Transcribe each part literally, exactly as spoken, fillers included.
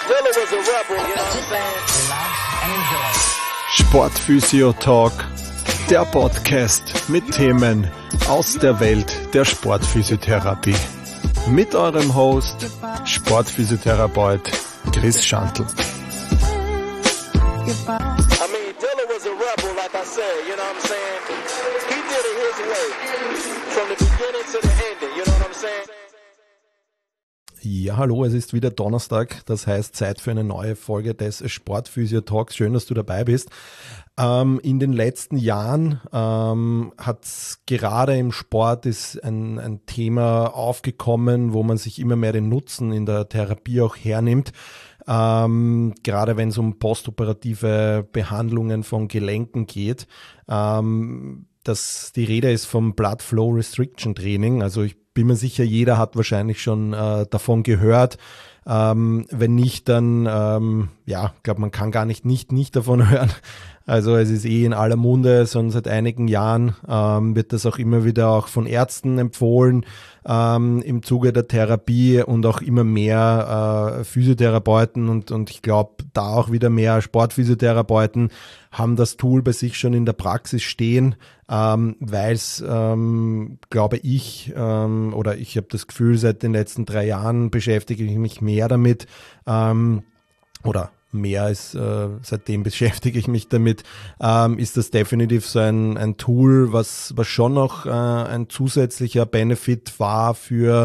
Dilla was a rebel, you know what I'm saying? Relax and enjoy. Sportphysio Talk, der Podcast mit Themen aus der Welt der Sportphysiotherapie. Mit eurem Host, Sportphysiotherapeut Chris Schantl. I mean, Dilla was a rebel, like I said, you know what I'm saying? He did it his way, from the beginning to the ending, you know what I'm saying? Ja, hallo, es ist wieder Donnerstag, das heißt Zeit für eine neue Folge des Sportphysio Talks. Schön, dass du dabei bist. Ähm, in den letzten Jahren ähm, hat es gerade im Sport ist ein, ein Thema aufgekommen, wo man sich immer mehr den Nutzen in der Therapie auch hernimmt. Ähm, gerade wenn es um postoperative Behandlungen von Gelenken geht. Ähm, das, die Rede ist vom Blood Flow Restriction Training. Also ich bin mir sicher, jeder hat wahrscheinlich schon äh, davon gehört. Ähm, wenn nicht, dann, ähm, ja, ich glaube, man kann gar nicht, nicht, nicht davon hören. Also es ist eh in aller Munde, schon seit einigen Jahren ähm, wird das auch immer wieder auch von Ärzten empfohlen ähm, im Zuge der Therapie und auch immer mehr äh, Physiotherapeuten und, und ich glaube, da auch wieder mehr Sportphysiotherapeuten haben das Tool bei sich schon in der Praxis stehen, ähm, weil es, ähm, glaube ich, ähm, oder ich habe das Gefühl, seit den letzten drei Jahren beschäftige ich mich mehr damit ähm, oder mehr als äh, seitdem beschäftige ich mich damit, ähm, ist das definitiv so ein, ein Tool, was, was schon noch äh, ein zusätzlicher Benefit war für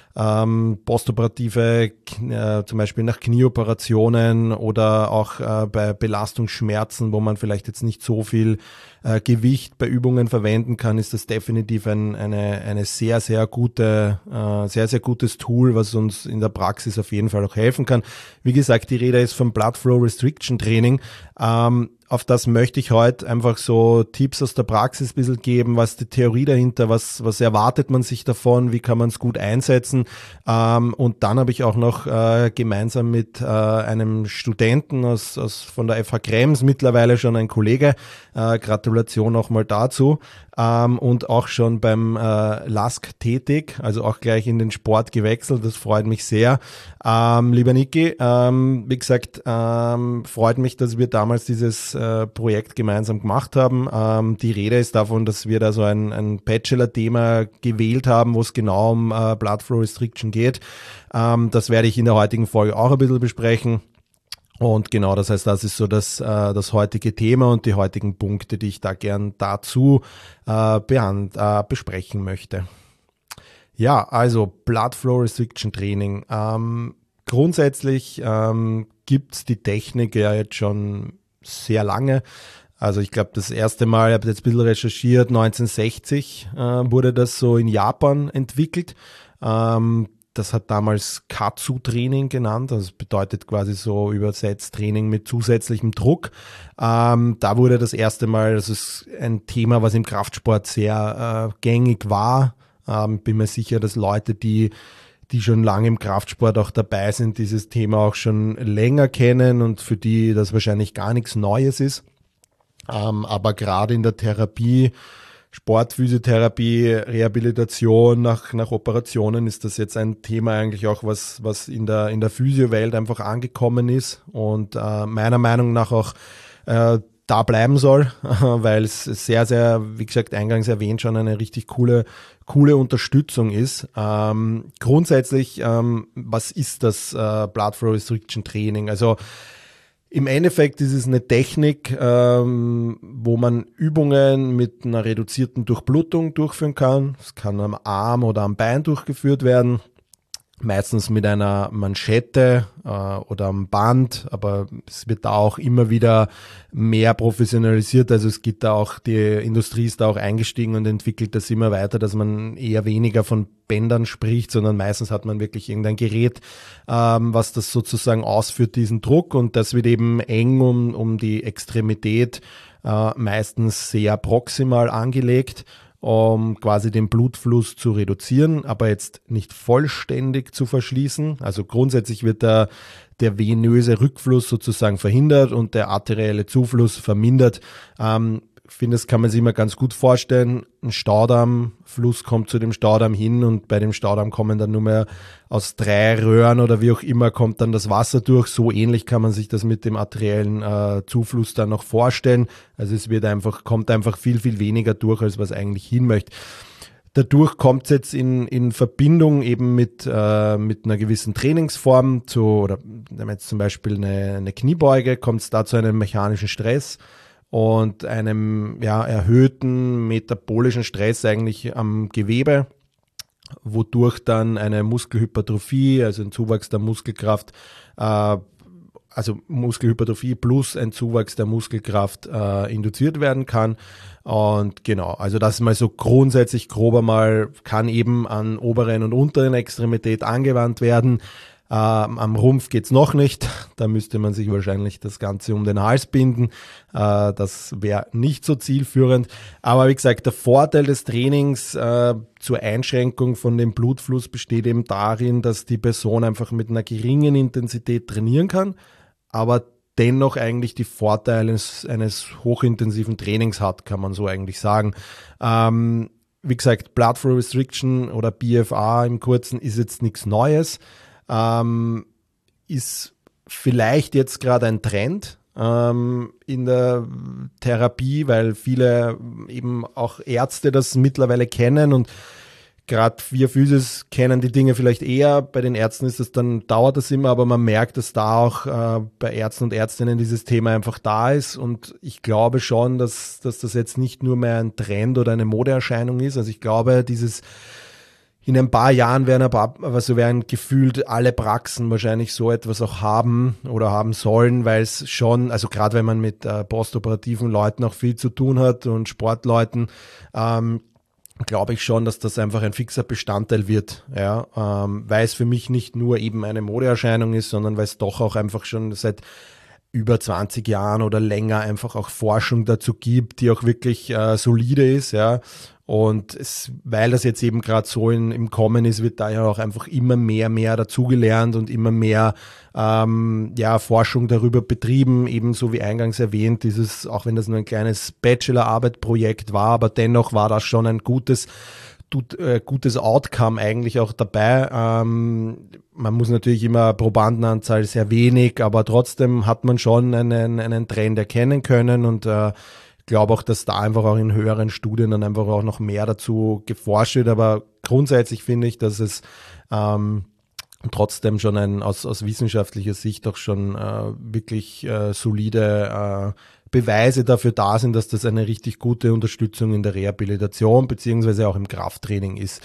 ähm, postoperative, äh, zum Beispiel nach Knieoperationen oder auch äh, bei Belastungsschmerzen, wo man vielleicht jetzt nicht so viel äh, Gewicht bei Übungen verwenden kann, ist das definitiv ein, eine, eine sehr, sehr gute, äh, sehr, sehr gutes Tool, was uns in der Praxis auf jeden Fall auch helfen kann. Wie gesagt, die Rede ist vom Blood Flow Restriction Training. Ähm, Auf das möchte ich heute einfach so Tipps aus der Praxis ein bisschen geben, was die Theorie dahinter, was, was erwartet man sich davon, wie kann man es gut einsetzen. Ähm, und dann habe ich auch noch äh, gemeinsam mit äh, einem Studenten aus, aus von der F H Krems, mittlerweile schon ein Kollege, äh, Gratulation auch mal dazu, ähm, und auch schon beim äh, L A S K tätig, also auch gleich in den Sport gewechselt, das freut mich sehr. Ähm, lieber Niki, ähm, wie gesagt, ähm, freut mich, dass wir damals dieses äh, Projekt gemeinsam gemacht haben. Ähm, die Rede ist davon, dass wir da so ein, ein Bachelor-Thema gewählt haben, wo es genau um äh, Blood Flow Restriction geht. Ähm, das werde ich in der heutigen Folge auch ein bisschen besprechen. Und genau, das heißt, das ist so das, äh, das heutige Thema und die heutigen Punkte, die ich da gern dazu äh, behand, äh, besprechen möchte. Ja, also Blood Flow Restriction Training. Ähm, grundsätzlich ähm, gibt's die Technik ja jetzt schon sehr lange. Also ich glaube, das erste Mal, ich habe jetzt ein bisschen recherchiert, neunzehnhundertsechzig äh, wurde das so in Japan entwickelt. Ähm, das hat damals Katsu-Training genannt, also das bedeutet quasi so übersetzt Training mit zusätzlichem Druck. Ähm, da wurde das erste Mal, das ist ein Thema, was im Kraftsport sehr äh, gängig war. Ähm, bin mir sicher, dass Leute, die die schon lange im Kraftsport auch dabei sind, dieses Thema auch schon länger kennen und für die das wahrscheinlich gar nichts Neues ist. Ähm, aber gerade in der Therapie, Sportphysiotherapie, Rehabilitation nach, nach Operationen ist das jetzt ein Thema eigentlich auch, was, was in der, in der Physio-Welt einfach angekommen ist und äh, meiner Meinung nach auch äh, da bleiben soll, weil es sehr, sehr, wie gesagt, eingangs erwähnt, schon eine richtig coole, coole Unterstützung ist. Ähm, grundsätzlich, ähm, was ist das äh, Blood Flow Restriction Training? Also im Endeffekt ist es eine Technik, ähm, wo man Übungen mit einer reduzierten Durchblutung durchführen kann. Es kann am Arm oder am Bein durchgeführt werden. Meistens mit einer Manschette äh, oder am Band, aber es wird da auch immer wieder mehr professionalisiert, also es gibt da auch, die Industrie ist da auch eingestiegen und entwickelt das immer weiter, dass man eher weniger von Bändern spricht, sondern meistens hat man wirklich irgendein Gerät, ähm, was das sozusagen ausführt, diesen Druck, und das wird eben eng um, um die Extremität äh, meistens sehr proximal angelegt, um quasi den Blutfluss zu reduzieren, aber jetzt nicht vollständig zu verschließen. Also grundsätzlich wird der, der venöse Rückfluss sozusagen verhindert und der arterielle Zufluss vermindert. Ähm, finde, das kann man sich immer ganz gut vorstellen. Ein Staudammfluss kommt zu dem Staudamm hin und bei dem Staudamm kommen dann nur mehr aus drei Röhren oder wie auch immer kommt dann das Wasser durch. So ähnlich kann man sich das mit dem arteriellen äh, Zufluss dann noch vorstellen. Also es wird einfach, kommt einfach viel, viel weniger durch, als was eigentlich hin möchte. Dadurch kommt es jetzt in, in Verbindung eben mit, äh, mit einer gewissen Trainingsform zu, oder wenn jetzt zum Beispiel eine, eine Kniebeuge, kommt es da zu einem mechanischen Stress und einem ja, erhöhten metabolischen Stress eigentlich am Gewebe, wodurch dann eine Muskelhypertrophie, also ein Zuwachs der Muskelkraft, äh, also Muskelhypertrophie plus ein Zuwachs der Muskelkraft äh, induziert werden kann. Und genau, also das mal so grundsätzlich grober mal, kann eben an oberen und unteren Extremität angewandt werden. Ähm, am Rumpf geht's noch nicht, da müsste man sich wahrscheinlich das Ganze um den Hals binden. Äh, das wäre nicht so zielführend. Aber wie gesagt, der Vorteil des Trainings äh, zur Einschränkung von dem Blutfluss besteht eben darin, dass die Person einfach mit einer geringen Intensität trainieren kann, aber dennoch eigentlich die Vorteile eines, eines hochintensiven Trainings hat, kann man so eigentlich sagen. Ähm, wie gesagt, Blood Flow Restriction oder B F R im Kurzen ist jetzt nichts Neues, ähm, ist vielleicht jetzt gerade ein Trend ähm, in der Therapie, weil viele eben auch Ärzte das mittlerweile kennen und gerade wir Physios kennen die Dinge vielleicht eher, bei den Ärzten ist das dann, dauert das immer, aber man merkt, dass da auch äh, bei Ärzten und Ärztinnen dieses Thema einfach da ist und ich glaube schon, dass, dass das jetzt nicht nur mehr ein Trend oder eine Modeerscheinung ist, also ich glaube, dieses in ein paar Jahren werden aber, also werden gefühlt alle Praxen wahrscheinlich so etwas auch haben oder haben sollen, weil es schon, also gerade wenn man mit äh, postoperativen Leuten auch viel zu tun hat und Sportleuten, ähm, glaube ich schon, dass das einfach ein fixer Bestandteil wird, ja, ähm, weil es für mich nicht nur eben eine Modeerscheinung ist, sondern weil es doch auch einfach schon seit über zwanzig Jahren oder länger einfach auch Forschung dazu gibt, die auch wirklich äh, solide ist, ja, und es, weil das jetzt eben gerade so in, im Kommen ist, wird da ja auch einfach immer mehr, mehr dazugelernt und immer mehr ähm, ja, Forschung darüber betrieben, ebenso wie eingangs erwähnt, dieses, auch wenn das nur ein kleines Bachelorarbeitprojekt war, aber dennoch war das schon ein gutes, tut, äh, gutes Outcome eigentlich auch dabei. Ähm, man muss natürlich immer Probandenanzahl sehr wenig, aber trotzdem hat man schon einen, einen Trend erkennen können und äh, ich glaube auch, dass da einfach auch in höheren Studien dann einfach auch noch mehr dazu geforscht wird, aber grundsätzlich finde ich, dass es ähm, trotzdem schon ein, aus, aus wissenschaftlicher Sicht auch schon äh, wirklich äh, solide äh, Beweise dafür da sind, dass das eine richtig gute Unterstützung in der Rehabilitation beziehungsweise auch im Krafttraining ist.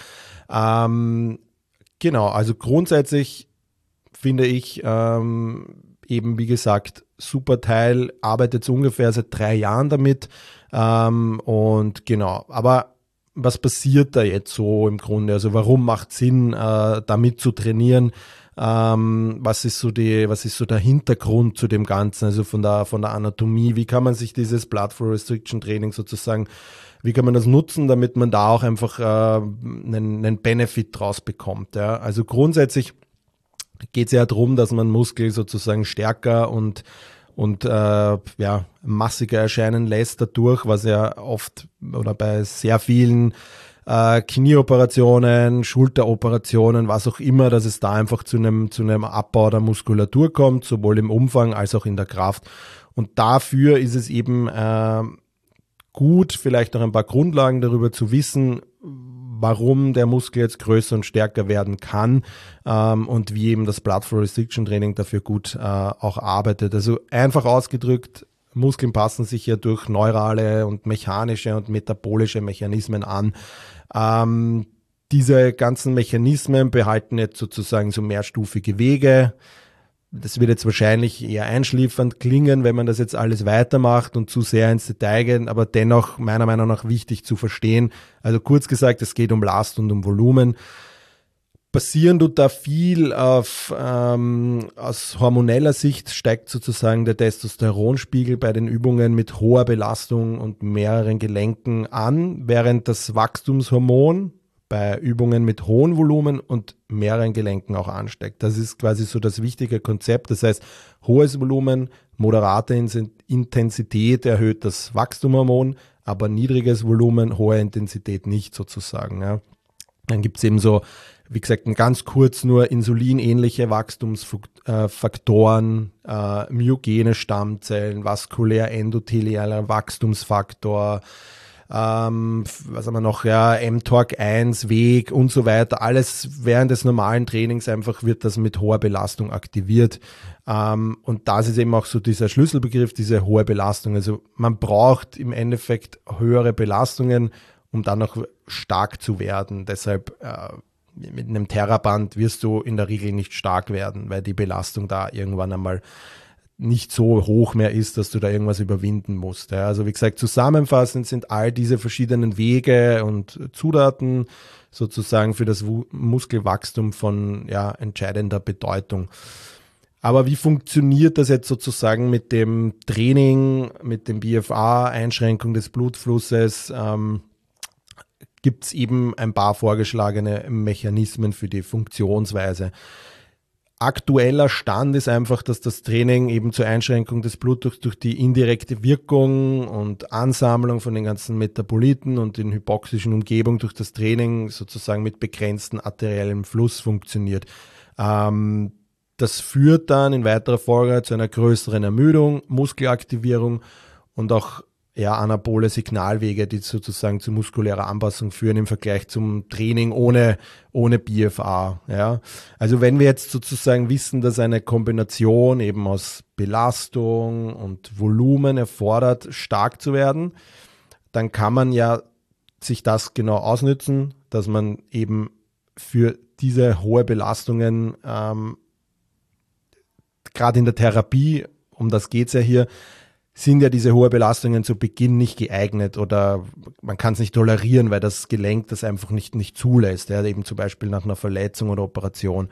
Ähm, genau, also grundsätzlich finde ich ähm, eben, wie gesagt, super Teil, arbeitet so ungefähr seit drei Jahren damit ähm, und genau, aber was passiert da jetzt so im Grunde? Also warum macht Sinn, äh, damit zu trainieren? Ähm, was ist so die, was ist so der Hintergrund zu dem Ganzen, also von der, von der Anatomie? Wie kann man sich dieses Blood Flow Restriction Training sozusagen, wie kann man das nutzen, damit man da auch einfach äh, einen, einen Benefit draus bekommt? Ja? Also grundsätzlich geht es ja darum, dass man Muskel sozusagen stärker und und äh, ja, massiger erscheinen lässt dadurch, was ja oft oder bei sehr vielen äh, Knieoperationen, Schulteroperationen, was auch immer, dass es da einfach zu einem zu einem Abbau der Muskulatur kommt, sowohl im Umfang als auch in der Kraft. Und dafür ist es eben äh, gut, vielleicht noch ein paar Grundlagen darüber zu wissen, warum der Muskel jetzt größer und stärker werden kann ähm, und wie eben das Blood Flow Restriction Training dafür gut äh, auch arbeitet. Also einfach ausgedrückt, Muskeln passen sich ja durch neurale und mechanische und metabolische Mechanismen an. Ähm, diese ganzen Mechanismen behalten jetzt sozusagen so mehrstufige Wege. Das wird jetzt wahrscheinlich eher einschläfernd klingen, wenn man das jetzt alles weitermacht und zu sehr ins Detail geht, aber dennoch meiner Meinung nach wichtig zu verstehen. Also kurz gesagt, es geht um Last und um Volumen. Passieren tut da viel auf, ähm, aus hormoneller Sicht steigt sozusagen der Testosteronspiegel bei den Übungen mit hoher Belastung und mehreren Gelenken an, während das Wachstumshormon bei Übungen mit hohem Volumen und mehreren Gelenken auch ansteigt. Das ist quasi so das wichtige Konzept. Das heißt, hohes Volumen, moderate Intensität erhöht das Wachstumshormon, aber niedriges Volumen, hohe Intensität nicht sozusagen. Ja. Dann gibt es eben so, wie gesagt, ganz kurz nur insulinähnliche Wachstumsfaktoren, äh, myogene Stammzellen, vaskulär-endothelialer Wachstumsfaktor, ähm, was haben wir noch, ja, mTORC eins, Weg und so weiter. Alles während des normalen Trainings einfach wird das mit hoher Belastung aktiviert. Ähm, und das ist eben auch so dieser Schlüsselbegriff, diese hohe Belastung. Also man braucht im Endeffekt höhere Belastungen, um dann auch stark zu werden. Deshalb äh, mit einem Theraband wirst du in der Regel nicht stark werden, weil die Belastung da irgendwann einmal nicht so hoch mehr ist, dass du da irgendwas überwinden musst. Ja. Also wie gesagt, zusammenfassend sind all diese verschiedenen Wege und Zutaten sozusagen für das Muskelwachstum von ja, entscheidender Bedeutung. Aber wie funktioniert das jetzt sozusagen mit dem Training, mit dem B F A, Einschränkung des Blutflusses? Ähm, gibt es eben ein paar vorgeschlagene Mechanismen für die Funktionsweise. Aktueller Stand ist einfach, dass das Training eben zur Einschränkung des Blutdrucks durch die indirekte Wirkung und Ansammlung von den ganzen Metaboliten und den hypoxischen Umgebung durch das Training sozusagen mit begrenztem arteriellem Fluss funktioniert. Ähm, das führt dann in weiterer Folge zu einer größeren Ermüdung, Muskelaktivierung und auch ja, anabole Signalwege, die sozusagen zu muskulärer Anpassung führen im Vergleich zum Training ohne, ohne B F A. Ja. Also wenn wir jetzt sozusagen wissen, dass eine Kombination eben aus Belastung und Volumen erfordert, stark zu werden, dann kann man ja sich das genau ausnützen, dass man eben für diese hohe Belastungen ähm, gerade in der Therapie, um das geht es ja hier, sind ja diese hohe Belastungen zu Beginn nicht geeignet oder man kann es nicht tolerieren, weil das Gelenk das einfach nicht, nicht zulässt, ja, eben zum Beispiel nach einer Verletzung oder Operation.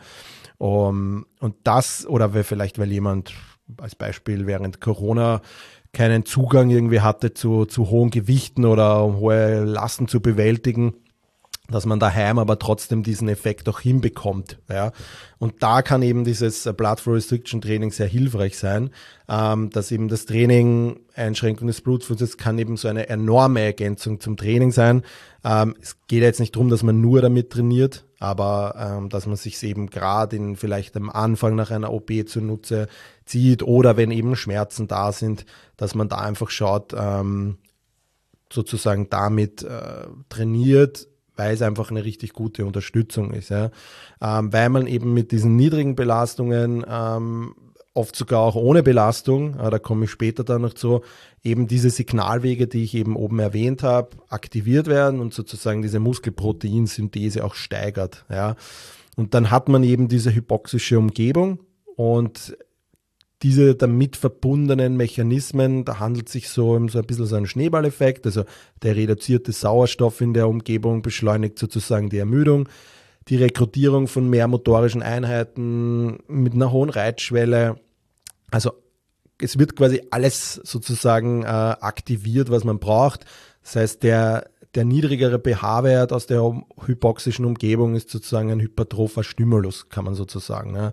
Um, und das, oder vielleicht weil jemand als Beispiel während Corona keinen Zugang irgendwie hatte zu, zu hohen Gewichten oder um hohe Lasten zu bewältigen, dass man daheim aber trotzdem diesen Effekt auch hinbekommt. Ja. Und da kann eben dieses Blood Flow Restriction Training sehr hilfreich sein, ähm, dass eben das Training, Einschränkung des Blutflusses, kann eben so eine enorme Ergänzung zum Training sein. Ähm, es geht jetzt nicht darum, dass man nur damit trainiert, aber ähm, dass man sich eben gerade in vielleicht am Anfang nach einer O P zunutze zieht oder wenn eben Schmerzen da sind, dass man da einfach schaut, ähm, sozusagen damit äh, trainiert, weil es einfach eine richtig gute Unterstützung ist. Ja. Ähm, weil man eben mit diesen niedrigen Belastungen, ähm, oft sogar auch ohne Belastung, äh, da komme ich später dann noch zu, eben diese Signalwege, die ich eben oben erwähnt habe, aktiviert werden und sozusagen diese Muskelproteinsynthese auch steigert. Ja. Und dann hat man eben diese hypoxische Umgebung und diese damit verbundenen Mechanismen, da handelt es sich so um so ein bisschen so einen Schneeballeffekt, also der reduzierte Sauerstoff in der Umgebung beschleunigt sozusagen die Ermüdung, die Rekrutierung von mehr motorischen Einheiten mit einer hohen Reizschwelle, also es wird quasi alles sozusagen äh, aktiviert, was man braucht, das heißt der Der niedrigere pH-Wert aus der hypoxischen Umgebung ist sozusagen ein hypertropher Stimulus, kann man sozusagen. Ja.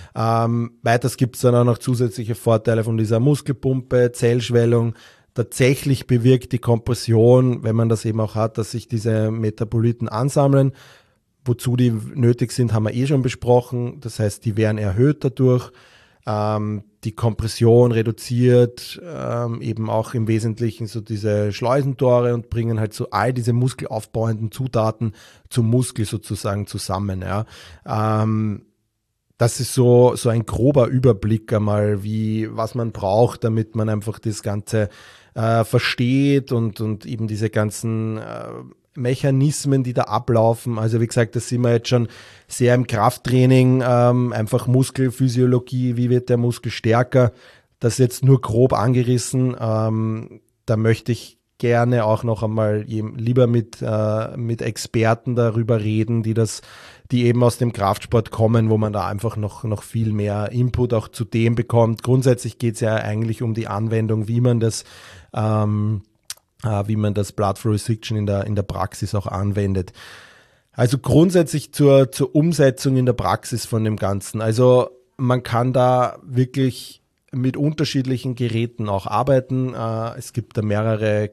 Ähm, weiters gibt es dann auch noch zusätzliche Vorteile von dieser Muskelpumpe, Zellschwellung. Tatsächlich bewirkt die Kompression, wenn man das eben auch hat, dass sich diese Metaboliten ansammeln. Wozu die nötig sind, haben wir eh schon besprochen. Das heißt, die werden erhöht dadurch. Ähm, die Kompression reduziert ähm, eben auch im Wesentlichen so diese Schleusentore und bringen halt so all diese muskelaufbauenden Zutaten zum Muskel sozusagen zusammen. Ja. Ähm, das ist so, so ein grober Überblick einmal, wie, was man braucht, damit man einfach das Ganze äh, versteht und, und eben diese ganzen äh, Mechanismen, die da ablaufen. Also wie gesagt, das sind wir jetzt schon sehr im Krafttraining, ähm, einfach Muskelphysiologie, wie wird der Muskel stärker. Das jetzt nur grob angerissen. Ähm, da möchte ich gerne auch noch einmal lieber mit, äh, mit Experten darüber reden, die das, die eben aus dem Kraftsport kommen, wo man da einfach noch, noch viel mehr Input auch zu dem bekommt. Grundsätzlich geht es ja eigentlich um die Anwendung, wie man das ähm, wie man das Blood Flow Restriction in der, in der Praxis auch anwendet. Also grundsätzlich zur, zur Umsetzung in der Praxis von dem Ganzen. Also man kann da wirklich mit unterschiedlichen Geräten auch arbeiten. Äh, es gibt da mehrere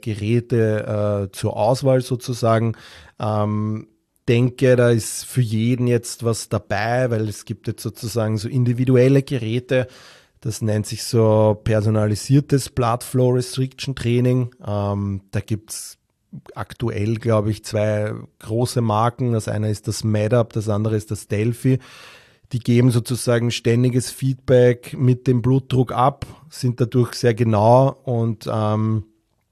Geräte äh, zur Auswahl sozusagen. Ähm, denke, da ist für jeden jetzt was dabei, weil es gibt jetzt sozusagen so individuelle Geräte. Das nennt sich so personalisiertes Blood Flow Restriction Training. Ähm, da gibt's aktuell, glaube ich, zwei große Marken. Das eine ist das MedUp, das andere ist das Delphi. Die geben sozusagen ständiges Feedback mit dem Blutdruck ab, sind dadurch sehr genau und ähm,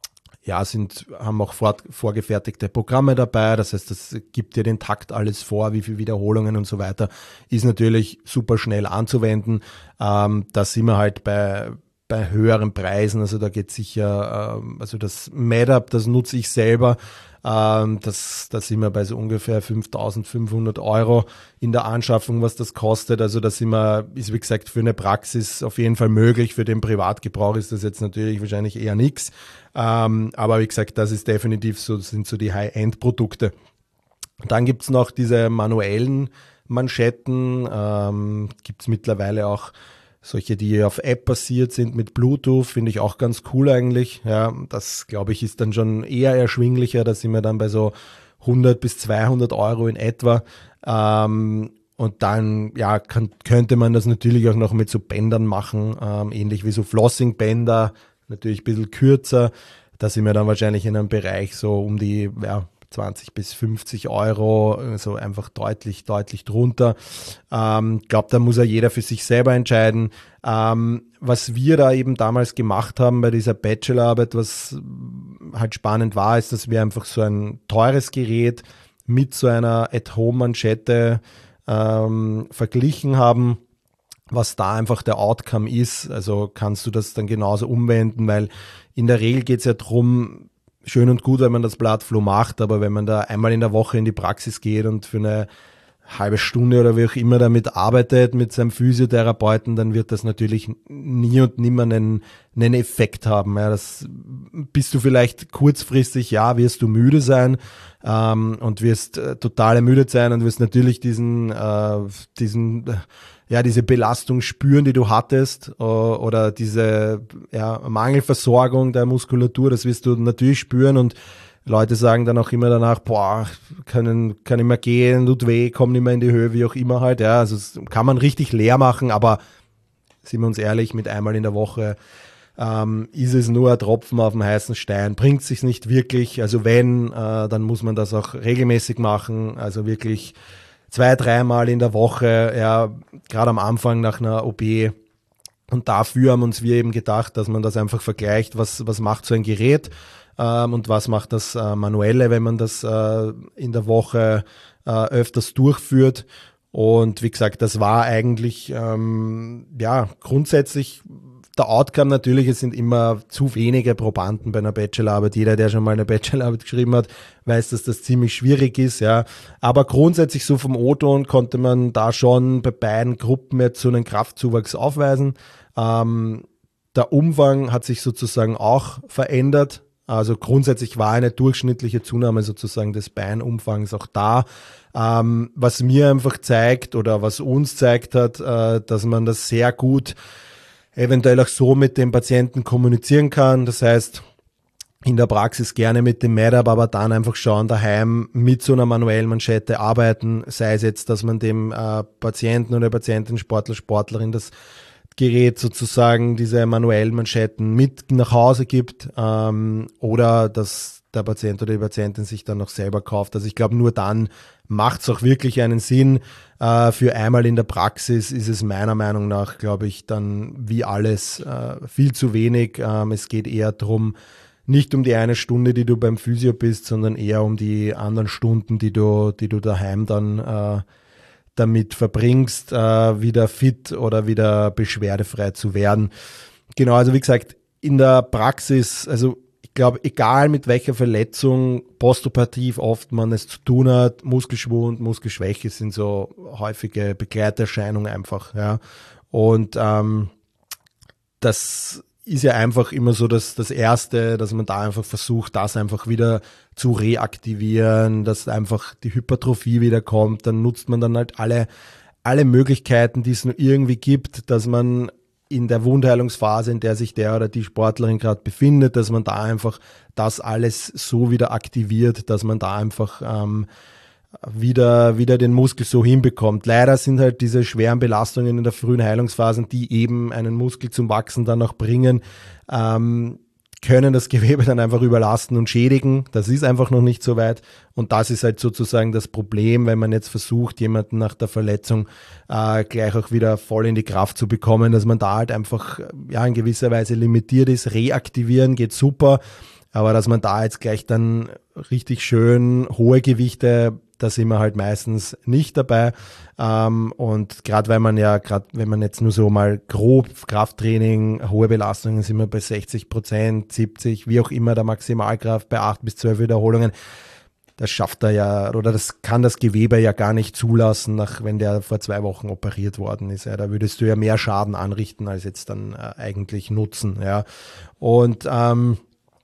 ja, sind, haben auch vor, vorgefertigte Programme dabei. Das heißt, das gibt dir den Takt alles vor, wie viele Wiederholungen und so weiter. Ist natürlich super schnell anzuwenden. Ähm, da sind wir halt bei, bei höheren Preisen. Also da geht sicher, ähm, also das MedUp, das nutze ich selber. Ähm, das, da sind wir bei so ungefähr fünftausendfünfhundert Euro in der Anschaffung, was das kostet. Also das sind wir, ist wie gesagt für eine Praxis auf jeden Fall möglich. Für den Privatgebrauch ist das jetzt natürlich wahrscheinlich eher nichts. Ähm, aber wie gesagt, das ist definitiv so, sind so die High-End-Produkte. Dann gibt's noch diese manuellen Manschetten, ähm, gibt's mittlerweile auch solche, die auf App basiert sind mit Bluetooth, finde ich auch ganz cool eigentlich. Ja, das glaube ich ist dann schon eher erschwinglicher, da sind wir dann bei so hundert bis zweihundert Euro in etwa. Ähm, und dann ja kann, könnte man das natürlich auch noch mit so Bändern machen, ähm, ähnlich wie so Flossing-Bänder, natürlich ein bisschen kürzer. Da sind wir dann wahrscheinlich in einem Bereich so um die ja, zwanzig bis fünfzig Euro, also einfach deutlich, deutlich drunter. Ähm, ich glaube, da muss ja jeder für sich selber entscheiden. Ähm, was wir da eben damals gemacht haben bei dieser Bachelorarbeit, was halt spannend war, ist, dass wir einfach so ein teures Gerät mit so einer At-Home-Manschette ähm, verglichen haben, was da einfach der Outcome ist. Also kannst du das dann genauso umwenden, weil in der Regel geht es ja darum, schön und gut, wenn man das Blood Flow macht, aber wenn man da einmal in der Woche in die Praxis geht und für eine halbe Stunde oder wie auch immer damit arbeitet mit seinem Physiotherapeuten, dann wird das natürlich nie und nimmer einen, einen Effekt haben. Ja, das bist du vielleicht kurzfristig, ja, wirst du müde sein ähm, und wirst äh, total ermüdet sein und wirst natürlich diesen, äh, diesen äh, ja, diese Belastung spüren, die du hattest, oder diese ja, Mangelversorgung der Muskulatur, das wirst du natürlich spüren und Leute sagen dann auch immer danach, boah, können, kann nicht mehr gehen, tut weh, komm nicht mehr in die Höhe, wie auch immer halt, ja, also das kann man richtig leer machen, aber sind wir uns ehrlich, mit einmal in der Woche ähm, ist es nur ein Tropfen auf dem heißen Stein, bringt sich's nicht wirklich, also wenn, äh, dann muss man das auch regelmäßig machen, also wirklich zwei, dreimal in der Woche, ja, gerade am Anfang nach einer O P. Und dafür haben uns wir eben gedacht, dass man das einfach vergleicht, was, was macht so ein Gerät ähm, und was macht das äh, Manuelle, wenn man das äh, in der Woche äh, öfters durchführt. Und wie gesagt, das war eigentlich, ähm, ja, grundsätzlich der Outcome natürlich, es sind immer zu wenige Probanden bei einer Bachelorarbeit. Jeder, der schon mal eine Bachelorarbeit geschrieben hat, weiß, dass das ziemlich schwierig ist, ja. Aber grundsätzlich so vom O-Ton konnte man da schon bei beiden Gruppen jetzt so einen Kraftzuwachs aufweisen. Ähm, der Umfang hat sich sozusagen auch verändert. Also grundsätzlich war eine durchschnittliche Zunahme sozusagen des Beinumfangs auch da. Ähm, was mir einfach zeigt oder was uns zeigt hat, äh, dass man das sehr gut eventuell auch so mit dem Patienten kommunizieren kann. Das heißt, in der Praxis gerne mit dem MedUp, aber dann einfach schauen, daheim mit so einer manuellen Manschette arbeiten, sei es jetzt, dass man dem äh, Patienten oder Patientin, Sportler, Sportlerin das Gerät sozusagen, diese manuellen Manschetten mit nach Hause gibt ähm, oder dass der Patient oder die Patientin sich dann noch selber kauft. Also ich glaube, nur dann macht es auch wirklich einen Sinn. Äh, für einmal in der Praxis ist es meiner Meinung nach, glaube ich, dann wie alles äh, viel zu wenig. Ähm, es geht eher darum, nicht um die eine Stunde, die du beim Physio bist, sondern eher um die anderen Stunden, die du, die du daheim dann äh, damit verbringst, äh, wieder fit oder wieder beschwerdefrei zu werden. Genau, also wie gesagt, in der Praxis, also ich glaube, egal mit welcher Verletzung postoperativ oft man es zu tun hat, Muskelschwund, Muskelschwäche sind so häufige Begleiterscheinungen einfach, ja. Und ähm, das ist ja einfach immer so das, das Erste, dass man da einfach versucht, das einfach wieder zu reaktivieren, dass einfach die Hypertrophie wieder kommt. Dann nutzt man dann halt alle, alle Möglichkeiten, die es nur irgendwie gibt, dass man in der Wundheilungsphase, in der sich der oder die Sportlerin gerade befindet, dass man da einfach das alles so wieder aktiviert, dass man da einfach ähm, wieder, wieder den Muskel so hinbekommt. Leider sind halt diese schweren Belastungen in der frühen Heilungsphasen, die eben einen Muskel zum Wachsen dann auch bringen, ähm, können das Gewebe dann einfach überlasten und schädigen. Das ist einfach noch nicht so weit. Und das ist halt sozusagen das Problem, wenn man jetzt versucht, jemanden nach der Verletzung äh, gleich auch wieder voll in die Kraft zu bekommen, dass man da halt einfach ja in gewisser Weise limitiert ist. Reaktivieren geht super, aber dass man da jetzt gleich dann richtig schön hohe Gewichte, da sind wir halt meistens nicht dabei. Ähm, und gerade weil man ja, gerade wenn man jetzt nur so mal grob Krafttraining, hohe Belastungen, sind wir bei sechzig Prozent, siebzig, wie auch immer der Maximalkraft bei acht bis zwölf Wiederholungen. Das schafft er ja, oder das kann das Gewebe ja gar nicht zulassen, nach, wenn der vor zwei Wochen operiert worden ist. Ja, da würdest du ja mehr Schaden anrichten, als jetzt dann äh, eigentlich nutzen. Ja. Und ähm,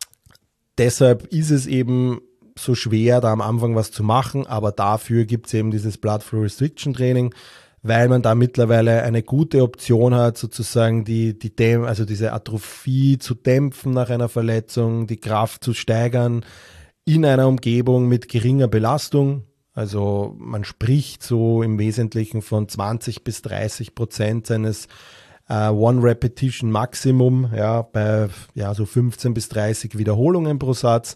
deshalb ist es eben so schwer, da am Anfang was zu machen, aber dafür gibt es eben dieses Blood Flow Restriction Training, weil man da mittlerweile eine gute Option hat, sozusagen die, die Däm- also diese Atrophie zu dämpfen nach einer Verletzung, die Kraft zu steigern in einer Umgebung mit geringer Belastung. Also man spricht so im Wesentlichen von zwanzig bis dreißig Prozent seines Uh, One Repetition Maximum, ja, bei ja, so fünfzehn bis dreißig Wiederholungen pro Satz.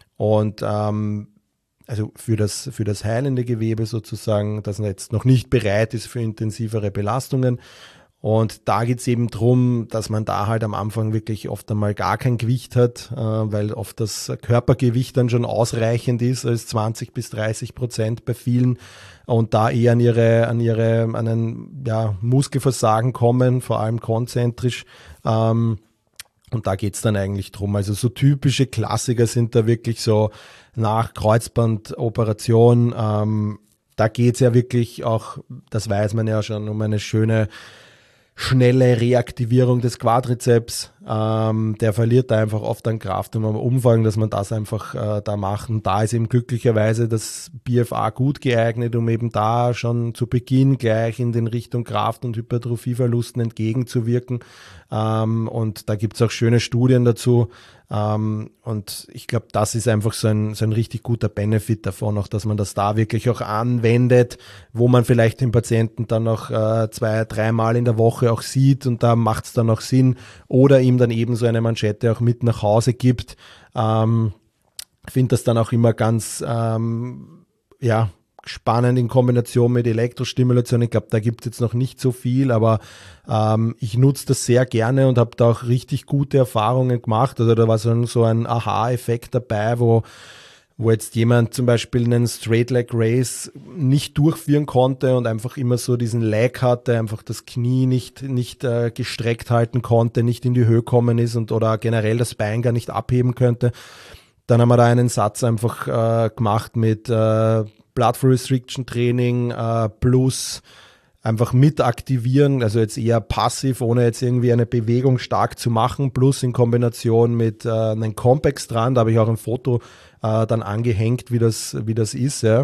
Und ähm, also für das, für das heilende Gewebe sozusagen, das jetzt noch nicht bereit ist für intensivere Belastungen. Und da geht's eben drum, dass man da halt am Anfang wirklich oft einmal gar kein Gewicht hat, äh, weil oft das Körpergewicht dann schon ausreichend ist als zwanzig bis dreißig Prozent bei vielen und da eher an ihre, an ihre, an einen ja, Muskelversagen kommen, vor allem konzentrisch. Ähm, und da geht's dann eigentlich drum. Also so typische Klassiker sind da wirklich so nach Kreuzbandoperation. Ähm, da geht's ja wirklich auch, das weiß man ja schon, um eine schöne schnelle Reaktivierung des Quadrizeps, ähm, der verliert da einfach oft an Kraft und am Umfang, dass man das einfach äh, da macht. Und da ist eben glücklicherweise das B F A gut geeignet, um eben da schon zu Beginn gleich in den Richtung Kraft- und Hypertrophieverlusten entgegenzuwirken. Ähm, und da gibt's auch schöne Studien dazu. Ähm, und ich glaube, das ist einfach so ein, so ein richtig guter Benefit davon, auch dass man das da wirklich auch anwendet, wo man vielleicht den Patienten dann noch äh, zwei, dreimal in der Woche auch sieht und da macht es dann auch Sinn oder ihm dann eben so eine Manschette auch mit nach Hause gibt. Ähm, finde das dann auch immer ganz, ähm, ja, spannend in Kombination mit Elektrostimulation. Ich glaube, da gibt es jetzt noch nicht so viel, aber ähm, ich nutze das sehr gerne und habe da auch richtig gute Erfahrungen gemacht. Also da war so ein, so ein Aha-Effekt dabei, wo, wo jetzt jemand zum Beispiel einen Straight Leg Race nicht durchführen konnte und einfach immer so diesen Lag hatte, einfach das Knie nicht, nicht äh, gestreckt halten konnte, nicht in die Höhe kommen ist und oder generell das Bein gar nicht abheben könnte. Dann haben wir da einen Satz einfach äh, gemacht mit äh, Blood Flow Restriction Training äh, plus einfach mit aktivieren, also jetzt eher passiv, ohne jetzt irgendwie eine Bewegung stark zu machen, plus in Kombination mit äh, einem Compex dran, da habe ich auch ein Foto äh, dann angehängt, wie das, wie das ist. Ja.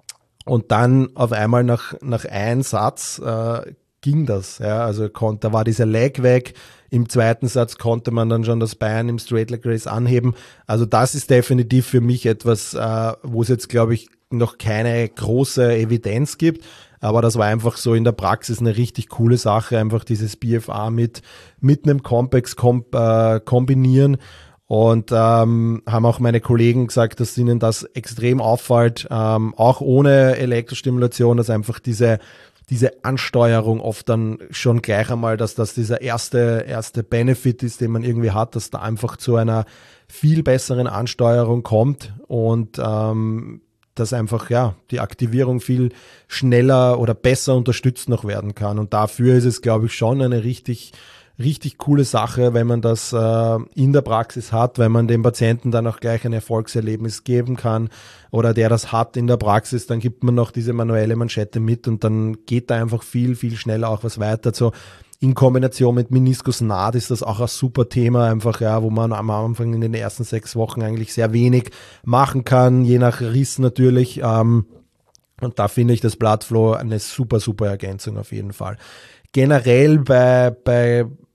Und dann auf einmal nach, nach einem Satz äh, ging das. Ja. Also konnte, da war dieser Leg weg. Im zweiten Satz konnte man dann schon das Bein im Straight Leg Race anheben. Also das ist definitiv für mich etwas, äh, wo es jetzt, glaube ich, noch keine große Evidenz gibt, aber das war einfach so in der Praxis eine richtig coole Sache, einfach dieses B F A mit, mit einem Compex komp, äh, kombinieren und ähm, haben auch meine Kollegen gesagt, dass ihnen das extrem auffällt, ähm, auch ohne Elektrostimulation, dass einfach diese diese Ansteuerung oft dann schon gleich einmal, dass das dieser erste, erste Benefit ist, den man irgendwie hat, dass da einfach zu einer viel besseren Ansteuerung kommt und ähm, dass einfach ja die Aktivierung viel schneller oder besser unterstützt noch werden kann. Und dafür ist es, glaube ich, schon eine richtig, richtig coole Sache, wenn man das äh, in der Praxis hat, wenn man dem Patienten dann auch gleich ein Erfolgserlebnis geben kann oder der das hat in der Praxis, dann gibt man noch diese manuelle Manschette mit und dann geht da einfach viel, viel schneller auch was weiter. So in Kombination mit Meniskusnaht ist das auch ein super Thema, einfach ja, wo man am Anfang in den ersten sechs Wochen eigentlich sehr wenig machen kann, je nach Riss natürlich. Ähm, und da finde ich das Blood Flow eine super, super Ergänzung auf jeden Fall. Generell bei, bei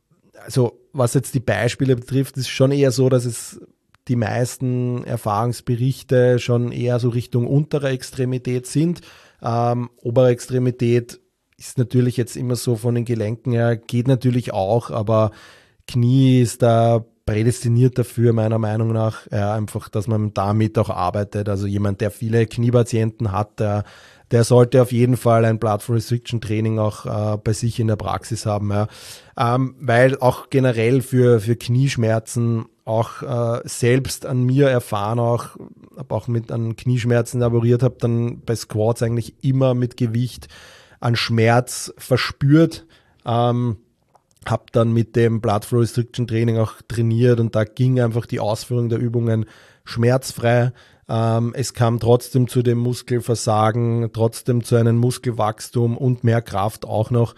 also was jetzt die Beispiele betrifft, ist schon eher so, dass es die meisten Erfahrungsberichte schon eher so Richtung untere Extremität sind. Ähm, obere Extremität ist natürlich jetzt immer so von den Gelenken her, geht natürlich auch, aber Knie ist da prädestiniert dafür, meiner Meinung nach, ja, einfach, dass man damit auch arbeitet. Also jemand, der viele Kniepatienten hat, der, der sollte auf jeden Fall ein Blood Flow Restriction Training auch äh, bei sich in der Praxis haben. Ja. Ähm, weil auch generell für, für Knieschmerzen auch äh, selbst an mir erfahren, auch habe auch mit an Knieschmerzen laboriert, habe dann bei Squats eigentlich immer mit Gewicht an Schmerz verspürt. Ähm, habe dann mit dem Blood Flow Restriction Training auch trainiert und da ging einfach die Ausführung der Übungen schmerzfrei. Ähm, es kam trotzdem zu dem Muskelversagen, trotzdem zu einem Muskelwachstum und mehr Kraft auch noch.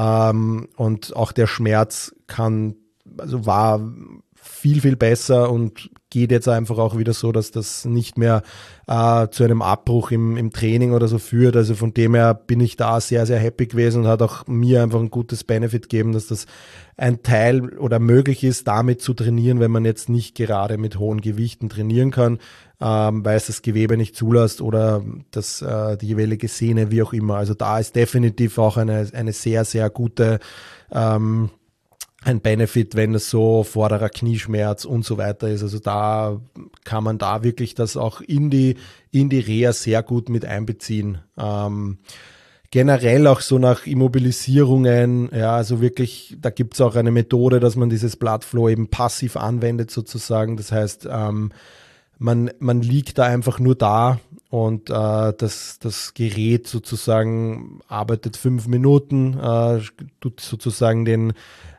Ähm, und auch der Schmerz kann, also war viel, viel besser und geht jetzt einfach auch wieder so, dass das nicht mehr äh, zu einem Abbruch im, im Training oder so führt. Also von dem her bin ich da sehr, sehr happy gewesen und hat auch mir einfach ein gutes Benefit gegeben, dass das ein Teil oder möglich ist, damit zu trainieren, wenn man jetzt nicht gerade mit hohen Gewichten trainieren kann, ähm, weil es das Gewebe nicht zulässt oder das, äh, die jeweilige Sehne, wie auch immer. Also da ist definitiv auch eine, eine sehr, sehr gute ähm, ein Benefit, wenn es so vorderer Knieschmerz und so weiter ist. Also da kann man da wirklich das auch in die, in die Reha sehr gut mit einbeziehen. Ähm, generell auch so nach Immobilisierungen, ja, also wirklich, da gibt es auch eine Methode, dass man dieses Blood Flow eben passiv anwendet sozusagen. Das heißt, ähm, man, man liegt da einfach nur da und äh, das, das Gerät sozusagen arbeitet fünf Minuten, äh, tut sozusagen den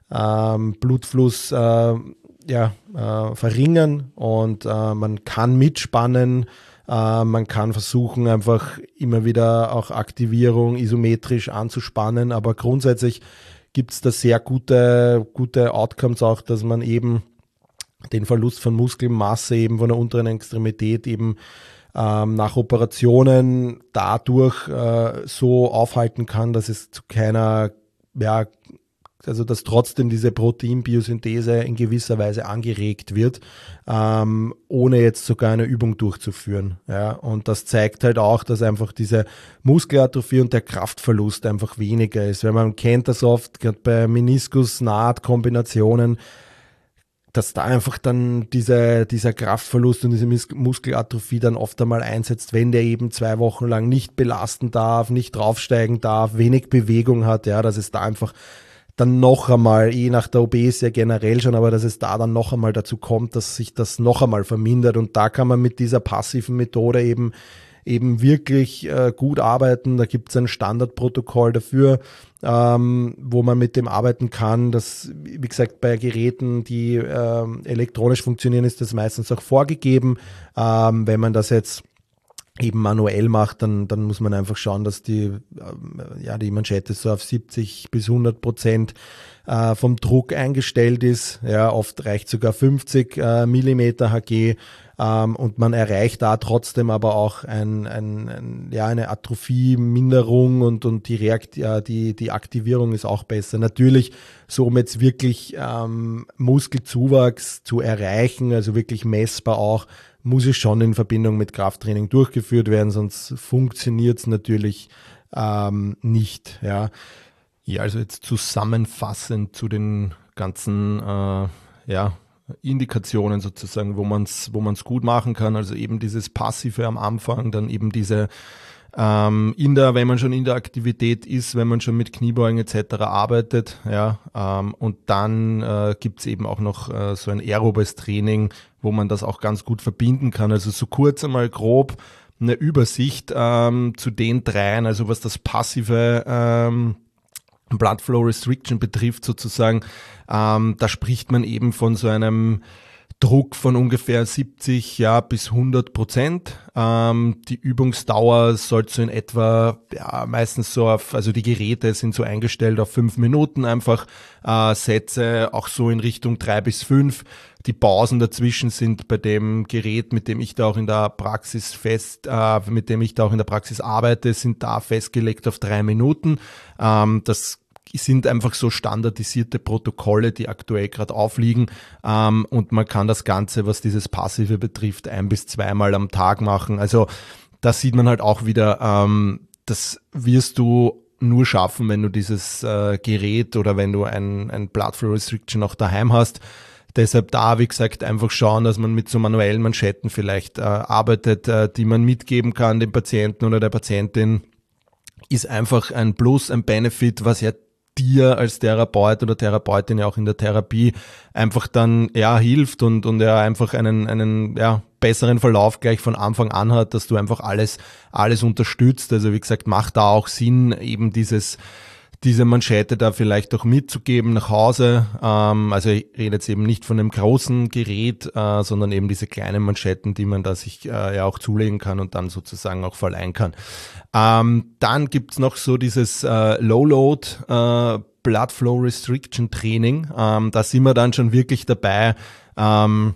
Ähm, Blutfluss äh, ja, äh, verringern und äh, man kann mitspannen, äh, man kann versuchen einfach immer wieder auch Aktivierung isometrisch anzuspannen, aber grundsätzlich gibt es da sehr gute, gute Outcomes auch, dass man eben den Verlust von Muskelmasse eben von der unteren Extremität eben ähm, nach Operationen dadurch äh, so aufhalten kann, dass es zu keiner, ja, also dass trotzdem diese Proteinbiosynthese in gewisser Weise angeregt wird, ähm, ohne jetzt sogar eine Übung durchzuführen. Ja? Und das zeigt halt auch, dass einfach diese Muskelatrophie und der Kraftverlust einfach weniger ist. Weil man kennt das oft, gerade bei Meniskus-Naht-Kombinationen, dass da einfach dann diese, dieser Kraftverlust und diese Muskelatrophie dann oft einmal einsetzt, wenn der eben zwei Wochen lang nicht belasten darf, nicht draufsteigen darf, wenig Bewegung hat, ja, dass es da einfach dann noch einmal, je nach der O B S ja generell schon, aber dass es da dann noch einmal dazu kommt, dass sich das noch einmal vermindert und da kann man mit dieser passiven Methode eben eben wirklich äh, gut arbeiten. Da gibt es ein Standardprotokoll dafür, ähm, wo man mit dem arbeiten kann. Das, wie gesagt, bei Geräten, die äh, elektronisch funktionieren, ist das meistens auch vorgegeben. Ähm, wenn man das jetzt eben manuell macht, dann, dann muss man einfach schauen, dass die, ja, die Manschette so auf siebzig bis hundert Prozent äh, vom Druck eingestellt ist. Ja, oft reicht sogar fünfzig äh, Millimeter Hg ähm, und man erreicht da trotzdem aber auch ein, ein, ein, ja, eine Atrophie-Minderung und, und die, Reakt, ja, die, die Aktivierung ist auch besser. Natürlich, so um jetzt wirklich ähm, Muskelzuwachs zu erreichen, also wirklich messbar auch, muss es schon in Verbindung mit Krafttraining durchgeführt werden, sonst funktioniert es natürlich ähm, nicht. Ja. ja, also jetzt zusammenfassend zu den ganzen äh, ja, Indikationen sozusagen, wo man es wo man's gut machen kann, also eben dieses Passive am Anfang, dann eben diese ähm, in der, wenn man schon in der Aktivität ist, wenn man schon mit Kniebeugen et cetera arbeitet, ja, ähm, und dann äh, gibt es eben auch noch äh, so ein aerobes Training, wo man das auch ganz gut verbinden kann. Also so kurz einmal grob eine Übersicht ähm, zu den dreien, also was das passive ähm, Blood Flow Restriction betrifft sozusagen, ähm, da spricht man eben von so einem Druck von ungefähr siebzig ja, bis hundert Prozent. Ähm, die Übungsdauer sollte so in etwa, ja, meistens so auf, also die Geräte sind so eingestellt auf fünf Minuten einfach, äh, Sätze auch so in Richtung drei bis fünf. Die Pausen dazwischen sind bei dem Gerät, mit dem ich da auch in der Praxis fest, äh, mit dem ich da auch in der Praxis arbeite, sind da festgelegt auf drei Minuten. Ähm, das sind einfach so standardisierte Protokolle, die aktuell gerade aufliegen, ähm, und man kann das Ganze, was dieses Passive betrifft, ein bis zweimal am Tag machen. Also da sieht man halt auch wieder, ähm, das wirst du nur schaffen, wenn du dieses äh, Gerät oder wenn du ein, ein Blood Flow Restriction auch daheim hast. Deshalb da, wie gesagt, einfach schauen, dass man mit so manuellen Manschetten vielleicht äh, arbeitet, äh, die man mitgeben kann dem Patienten oder der Patientin. Ist einfach ein Plus, ein Benefit, was ja dir als Therapeut oder Therapeutin ja auch in der Therapie einfach dann ja hilft und und ja einfach einen einen ja besseren Verlauf gleich von Anfang an hat, dass du einfach alles alles unterstützt. Also wie gesagt, macht da auch Sinn, eben dieses diese Manschette da vielleicht auch mitzugeben nach Hause. Ähm, also ich rede jetzt eben nicht von einem großen Gerät, äh, sondern eben diese kleinen Manschetten, die man da sich äh, ja auch zulegen kann und dann sozusagen auch verleihen kann. Ähm, dann gibt's noch so dieses äh, Low-Load äh, Blood Flow Restriction Training. Ähm, da sind wir dann schon wirklich dabei, ähm,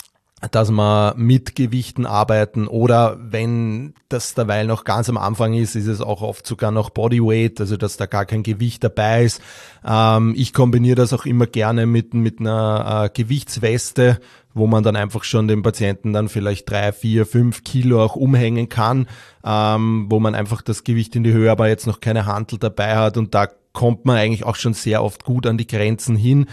dass wir mit Gewichten arbeiten, oder wenn das derweil noch ganz am Anfang ist, ist es auch oft sogar noch Bodyweight, also dass da gar kein Gewicht dabei ist. Ähm, ich kombiniere das auch immer gerne mit mit einer äh, Gewichtsweste, wo man dann einfach schon dem Patienten dann vielleicht drei, vier, fünf Kilo auch umhängen kann, ähm, wo man einfach das Gewicht in die Höhe, aber jetzt noch keine Hantel dabei hat, und da kommt man eigentlich auch schon sehr oft gut an die Grenzen hin.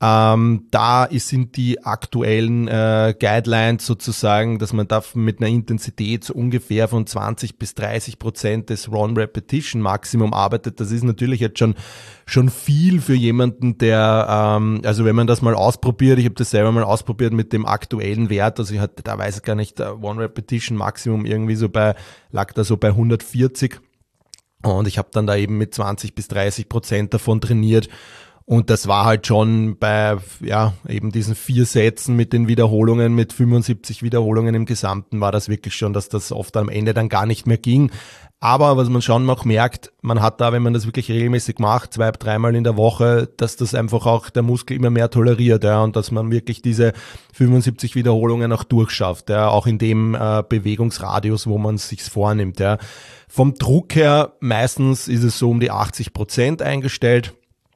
Ähm, da ist, sind die aktuellen äh, Guidelines sozusagen, dass man da mit einer Intensität so ungefähr von zwanzig bis dreißig Prozent des Run-Repetition-Maximum arbeitet. Das ist natürlich jetzt schon schon viel für jemanden, der, ähm, also wenn man das mal ausprobiert, ich habe das selber mal ausprobiert mit dem aktuellen Wert, also ich hatte, da weiß ich gar nicht, One-Repetition-Maximum irgendwie so bei, lag da so bei hundertvierzig, und ich habe dann da eben mit zwanzig bis dreißig Prozent davon trainiert. Und das war halt schon bei, ja, eben diesen vier Sätzen mit den Wiederholungen, mit fünfundsiebzig Wiederholungen im Gesamten, war das wirklich schon, dass das oft am Ende dann gar nicht mehr ging. Aber was man schon auch merkt, man hat da, wenn man das wirklich regelmäßig macht, zwei, dreimal in der Woche, dass das einfach auch der Muskel immer mehr toleriert, ja, und dass man wirklich diese fünfundsiebzig Wiederholungen auch durchschafft, ja, auch in dem äh, Bewegungsradius, wo man es sich vornimmt, ja. Vom Druck her, meistens ist es so um die achtzig Prozent eingestellt.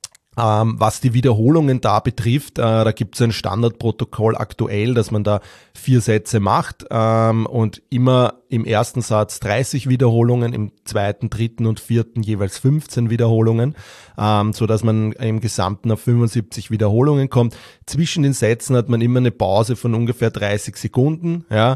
Ähm, was die Wiederholungen da betrifft, äh, da gibt es ein Standardprotokoll aktuell, dass man da vier Sätze macht ähm, und immer im ersten Satz dreißig Wiederholungen, im zweiten, dritten und vierten jeweils fünfzehn Wiederholungen, ähm, so dass man im Gesamten auf fünfundsiebzig Wiederholungen kommt. Zwischen den Sätzen hat man immer eine Pause von ungefähr dreißig Sekunden, ja,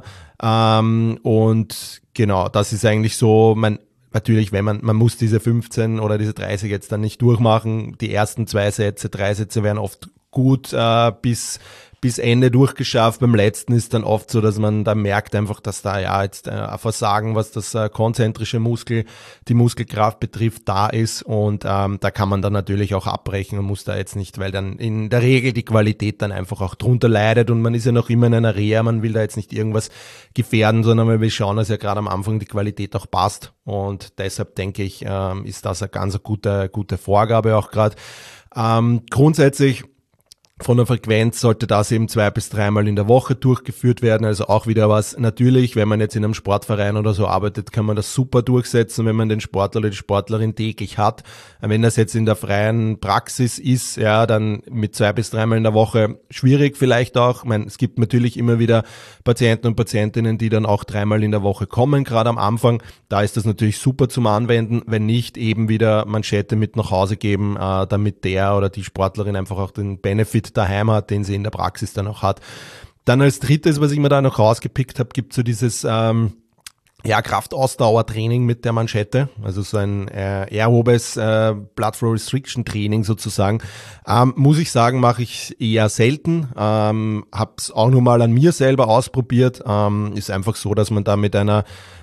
ähm, und genau, das ist eigentlich so mein. Natürlich, wenn man, man muss diese fünfzehn oder diese dreißig jetzt dann nicht durchmachen. Die ersten zwei Sätze, drei Sätze werden oft gut äh, bis bis Ende durchgeschafft. Beim letzten ist dann oft so, dass man da merkt einfach, dass da ja jetzt äh, ein Versagen, was das äh, konzentrische Muskel, die Muskelkraft betrifft, da ist, und ähm, da kann man dann natürlich auch abbrechen und muss da jetzt nicht, weil dann in der Regel die Qualität dann einfach auch drunter leidet, und man ist ja noch immer in einer Reha, man will da jetzt nicht irgendwas gefährden, sondern man will schauen, dass ja gerade am Anfang die Qualität auch passt, und deshalb denke ich, ähm, ist das eine ganz gute, gute Vorgabe auch gerade. Ähm, grundsätzlich von der Frequenz sollte das eben zwei bis dreimal in der Woche durchgeführt werden, also auch wieder was. Natürlich, wenn man jetzt in einem Sportverein oder so arbeitet, kann man das super durchsetzen, wenn man den Sportler oder die Sportlerin täglich hat. Wenn das jetzt in der freien Praxis ist, ja, dann mit zwei bis dreimal in der Woche schwierig vielleicht auch. Ich meine, es gibt natürlich immer wieder Patienten und Patientinnen, die dann auch dreimal in der Woche kommen, gerade am Anfang. Da ist das natürlich super zum Anwenden. Wenn nicht, eben wieder Manschette mit nach Hause geben, äh, damit der oder die Sportlerin einfach auch den Benefit daheim hat, den sie in der Praxis dann auch hat. Dann als drittes, was ich mir da noch rausgepickt habe, gibt so dieses ähm, ja, Kraftausdauertraining mit der Manschette, also so ein äh, aerobes äh, Blood Flow Restriction Training sozusagen. Ähm, muss ich sagen, mache ich eher selten. Ähm, habe es auch nur mal an mir selber ausprobiert. Ähm, ist einfach so, dass man da mit einer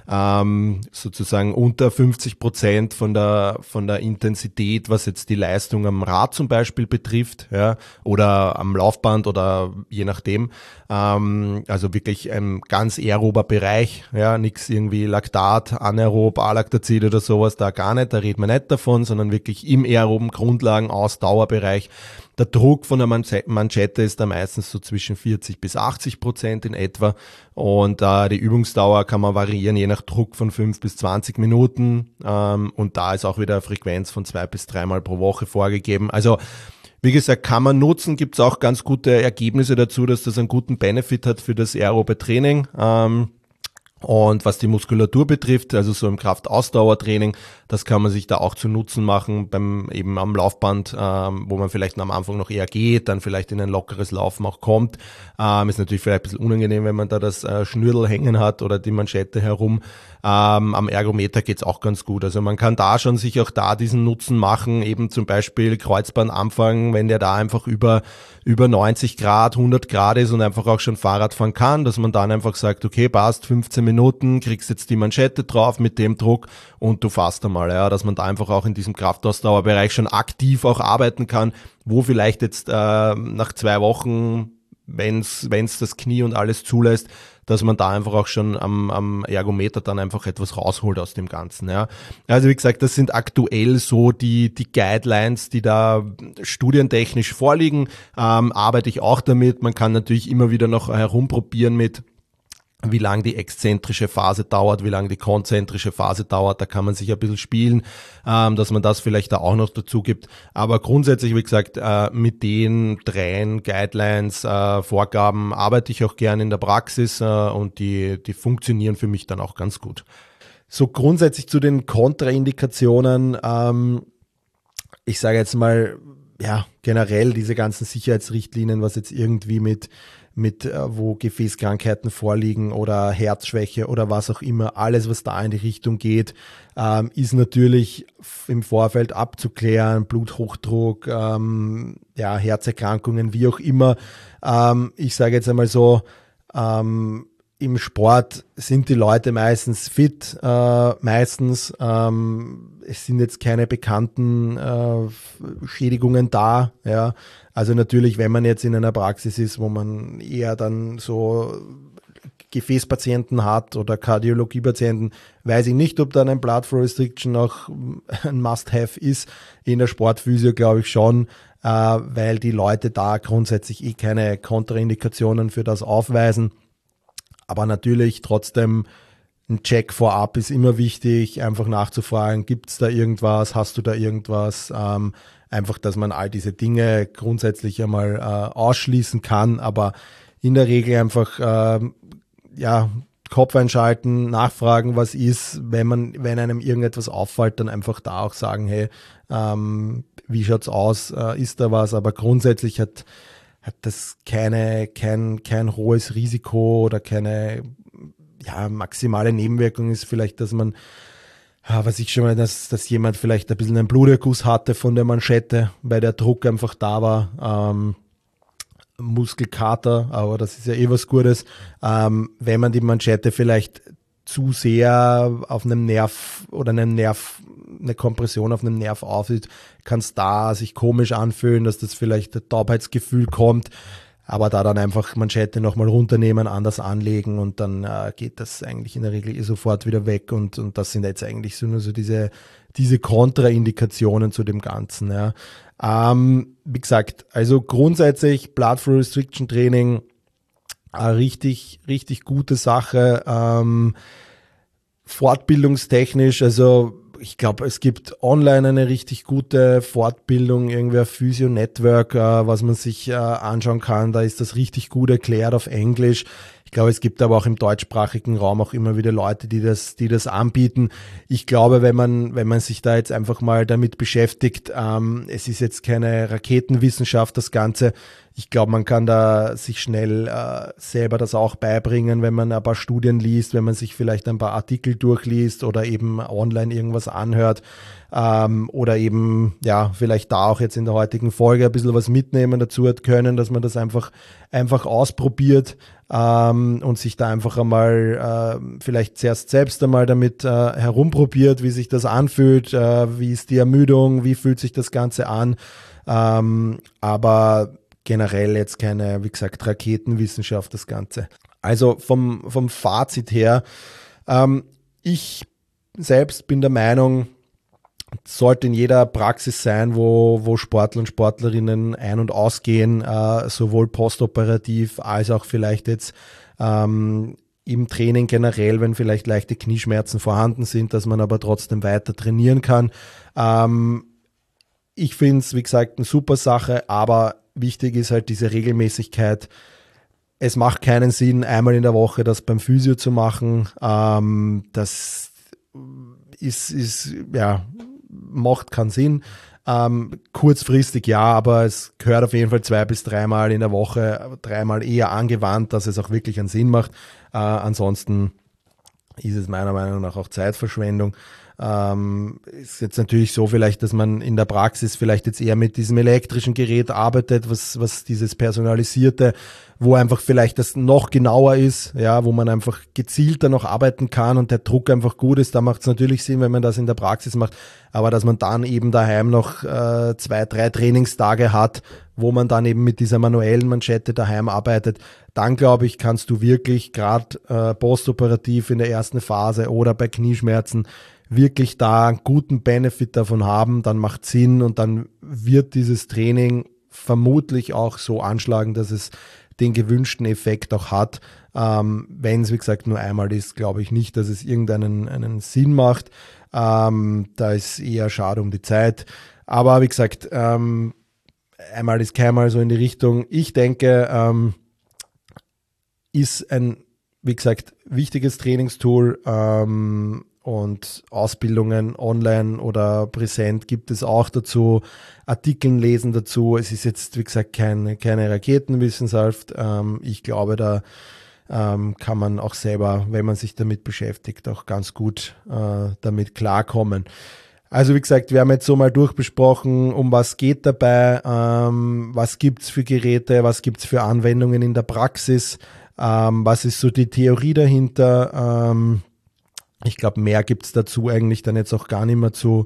ähm, sozusagen unter fünfzig Prozent von der von der Intensität, was jetzt die Leistung am Rad zum Beispiel betrifft, ja, oder am Laufband oder je nachdem, ähm, also wirklich ein ganz aerober Bereich, ja, nichts irgendwie Laktat, Anaerob, Alaktazid oder sowas, da gar nicht, da redet man nicht davon, sondern wirklich im aeroben Grundlagen-Ausdauerbereich. Der Druck von der Manschette ist da meistens so zwischen vierzig bis achtzig Prozent in etwa und äh, die Übungsdauer kann man variieren, je nach Druck von fünf bis zwanzig Minuten ähm, und da ist auch wieder eine Frequenz von zwei bis dreimal pro Woche vorgegeben. Also wie gesagt, kann man nutzen, gibt es auch ganz gute Ergebnisse dazu, dass das einen guten Benefit hat für das aerobe Training. Ähm, Und was die Muskulatur betrifft, also so im Kraftausdauertraining, das kann man sich da auch zu Nutzen machen, beim eben am Laufband, ähm, wo man vielleicht am Anfang noch eher geht, dann vielleicht in ein lockeres Laufen auch kommt. Ähm, ist natürlich vielleicht ein bisschen unangenehm, wenn man da das äh, Schnürl hängen hat oder die Manschette herum. Ähm, am Ergometer geht's auch ganz gut. Also man kann da schon sich auch da diesen Nutzen machen, eben zum Beispiel Kreuzband anfangen, wenn der da einfach über über neunzig Grad, hundert Grad ist und einfach auch schon Fahrrad fahren kann, dass man dann einfach sagt, okay, passt, fünfzehn Minuten, kriegst jetzt die Manschette drauf mit dem Druck und du fährst einmal, ja, dass man da einfach auch in diesem Kraftausdauerbereich schon aktiv auch arbeiten kann, wo vielleicht jetzt äh, nach zwei Wochen, wenn's wenn's das Knie und alles zulässt, dass man da einfach auch schon am, am Ergometer dann einfach etwas rausholt aus dem Ganzen. Ja. Also wie gesagt, das sind aktuell so die die Guidelines, die da studientechnisch vorliegen. Ähm, arbeite ich auch damit. Man kann natürlich immer wieder noch herumprobieren mit, wie lang die exzentrische Phase dauert, wie lang die konzentrische Phase dauert, da kann man sich ein bisschen spielen, ähm, dass man das vielleicht da auch noch dazu gibt. Aber grundsätzlich, wie gesagt, äh, mit den dreien Guidelines, äh, Vorgaben arbeite ich auch gerne in der Praxis äh, und die, die funktionieren für mich dann auch ganz gut. So grundsätzlich zu den Kontraindikationen, ähm, ich sage jetzt mal, ja, generell diese ganzen Sicherheitsrichtlinien, was jetzt irgendwie mit mit äh, wo Gefäßkrankheiten vorliegen oder Herzschwäche oder was auch immer, alles was da in die Richtung geht, ähm, ist natürlich im Vorfeld abzuklären, Bluthochdruck, ähm, ja, Herzerkrankungen, wie auch immer. Ähm, ich sage jetzt einmal so, ähm, im Sport sind die Leute meistens fit, äh, meistens. Ähm, es sind jetzt keine bekannten äh, Schädigungen da. Ja. Also natürlich, wenn man jetzt in einer Praxis ist, wo man eher dann so Gefäßpatienten hat oder Kardiologiepatienten, weiß ich nicht, ob dann ein Blood Flow Restriction auch ein Must-Have ist. In der Sportphysio glaube ich schon, äh, weil die Leute da grundsätzlich eh keine Kontraindikationen für das aufweisen. Aber natürlich trotzdem ein Check vorab ist immer wichtig, einfach nachzufragen, gibt es da irgendwas, hast du da irgendwas, ähm, einfach, dass man all diese Dinge grundsätzlich einmal äh, ausschließen kann, aber in der Regel einfach äh, ja, Kopf einschalten, nachfragen, was ist, wenn man, wenn einem irgendetwas auffällt, dann einfach da auch sagen, hey, ähm, wie schaut's aus, äh, ist da was, aber grundsätzlich hat hat das keine, kein, kein hohes Risiko oder keine, ja, maximale Nebenwirkung ist vielleicht, dass man, ja, was ich schon mal, dass, dass jemand vielleicht ein bisschen einen Bluterguss hatte von der Manschette, weil der Druck einfach da war, ähm, Muskelkater, aber das ist ja eh was Gutes, ähm, wenn man die Manschette vielleicht zu sehr auf einem Nerv oder einem Nerv, eine Kompression auf einem Nerv aufsieht, kann es da sich komisch anfühlen, dass das vielleicht ein Taubheitsgefühl kommt, aber da dann einfach Manschette nochmal runternehmen, anders anlegen und dann äh, geht das eigentlich in der Regel eh sofort wieder weg und, und das sind jetzt eigentlich so nur so diese, diese Kontraindikationen zu dem Ganzen. Ja. Ähm, wie gesagt, also grundsätzlich Blood Flow Restriction Training, eine richtig, richtig gute Sache. Ähm, fortbildungstechnisch, also ich glaube, es gibt online eine richtig gute Fortbildung, irgendwie ein Physio Network, äh, was man sich äh, anschauen kann. Da ist das richtig gut erklärt auf Englisch. Ich glaube, es gibt aber auch im deutschsprachigen Raum auch immer wieder Leute, die das, die das anbieten. Ich glaube, wenn man, wenn man sich da jetzt einfach mal damit beschäftigt, ähm, es ist jetzt keine Raketenwissenschaft, das Ganze. Ich glaube, man kann da sich schnell äh, selber das auch beibringen, wenn man ein paar Studien liest, wenn man sich vielleicht ein paar Artikel durchliest oder eben online irgendwas anhört ähm, oder eben, ja, vielleicht da auch jetzt in der heutigen Folge ein bisschen was mitnehmen dazu hat können, dass man das einfach, einfach ausprobiert ähm, und sich da einfach einmal äh, vielleicht zuerst selbst einmal damit äh, herumprobiert, wie sich das anfühlt, äh, wie ist die Ermüdung, wie fühlt sich das Ganze an, ähm, aber generell jetzt keine, wie gesagt, Raketenwissenschaft, das Ganze. Also vom, vom Fazit her, ähm, ich selbst bin der Meinung, sollte in jeder Praxis sein, wo, wo Sportler und Sportlerinnen ein- und ausgehen, äh, sowohl postoperativ als auch vielleicht jetzt ähm, im Training generell, wenn vielleicht leichte Knieschmerzen vorhanden sind, dass man aber trotzdem weiter trainieren kann. Ähm, ich finde es, wie gesagt, eine super Sache, aber wichtig ist halt diese Regelmäßigkeit. Es macht keinen Sinn, einmal in der Woche das beim Physio zu machen. Ähm, das ist, ist, ja, macht keinen Sinn. Ähm, kurzfristig ja, aber es gehört auf jeden Fall zwei bis dreimal in der Woche, dreimal eher angewandt, dass es auch wirklich einen Sinn macht. Äh, ansonsten ist es meiner Meinung nach auch Zeitverschwendung. Ähm, ist jetzt natürlich so vielleicht, dass man in der Praxis vielleicht jetzt eher mit diesem elektrischen Gerät arbeitet, was, was dieses Personalisierte, wo einfach vielleicht das noch genauer ist, ja, wo man einfach gezielter noch arbeiten kann und der Druck einfach gut ist. Da macht es natürlich Sinn, wenn man das in der Praxis macht, aber dass man dann eben daheim noch äh, zwei, drei Trainingstage hat, wo man dann eben mit dieser manuellen Manschette daheim arbeitet, dann glaube ich, kannst du wirklich gerade äh, postoperativ in der ersten Phase oder bei Knieschmerzen wirklich da einen guten Benefit davon haben, dann macht Sinn und dann wird dieses Training vermutlich auch so anschlagen, dass es den gewünschten Effekt auch hat. Ähm, wenn es, wie gesagt, nur einmal ist, glaube ich nicht, dass es irgendeinen einen Sinn macht. Ähm, da ist eher schade um die Zeit. Aber wie gesagt, ähm, einmal ist keinmal so in die Richtung. Ich denke, ähm, ist ein, wie gesagt, wichtiges Trainingstool, ähm, und Ausbildungen online oder präsent gibt es auch dazu, Artikeln lesen dazu. Es ist jetzt, wie gesagt, keine, keine Raketenwissenschaft. Ähm, ich glaube, da ähm, kann man auch selber, wenn man sich damit beschäftigt, auch ganz gut äh, damit klarkommen. Also wie gesagt, wir haben jetzt so mal durchbesprochen, um was geht dabei, ähm, was gibt's für Geräte, was gibt's für Anwendungen in der Praxis, ähm, was ist so die Theorie dahinter. Ähm, Ich glaube, mehr gibt's dazu eigentlich dann jetzt auch gar nicht mehr zu,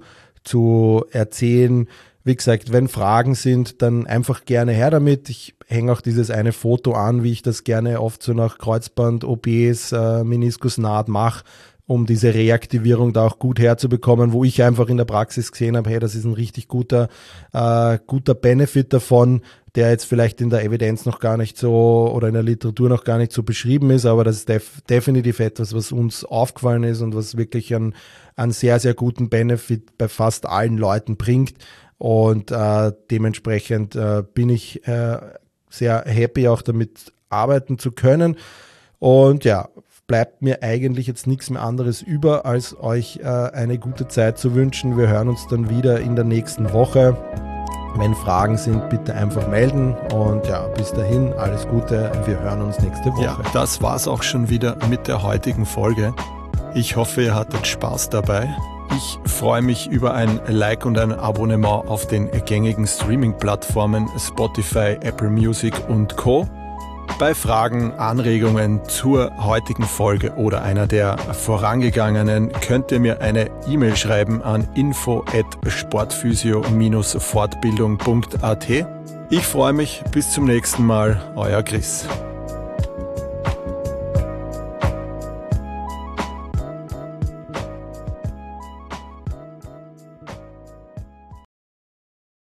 zu erzählen. Wie gesagt, wenn Fragen sind, dann einfach gerne her damit. Ich hänge auch dieses eine Foto an, wie ich das gerne oft so nach Kreuzband, O Ps, äh, Meniskusnaht mache, um diese Reaktivierung da auch gut herzubekommen, wo ich einfach in der Praxis gesehen habe, hey, das ist ein richtig guter, äh, guter Benefit davon, der jetzt vielleicht in der Evidenz noch gar nicht so oder in der Literatur noch gar nicht so beschrieben ist, aber das ist def- definitiv etwas, was uns aufgefallen ist und was wirklich einen, einen sehr, sehr guten Benefit bei fast allen Leuten bringt. Und äh, dementsprechend äh, bin ich äh, sehr happy, auch damit arbeiten zu können. Und ja, bleibt mir eigentlich jetzt nichts mehr anderes über, als euch äh, eine gute Zeit zu wünschen. Wir hören uns dann wieder in der nächsten Woche. Wenn Fragen sind, bitte einfach melden. Und ja, bis dahin, alles Gute. Wir hören uns nächste Woche. Ja, das war's auch schon wieder mit der heutigen Folge. Ich hoffe, ihr hattet Spaß dabei. Ich freue mich über ein Like und ein Abonnement auf den gängigen Streaming-Plattformen Spotify, Apple Music und Co. Bei Fragen, Anregungen zur heutigen Folge oder einer der vorangegangenen könnt ihr mir eine E-Mail schreiben an info at sportphysio Fortbildung punkt at. Ich freue mich, bis zum nächsten Mal, euer Chris.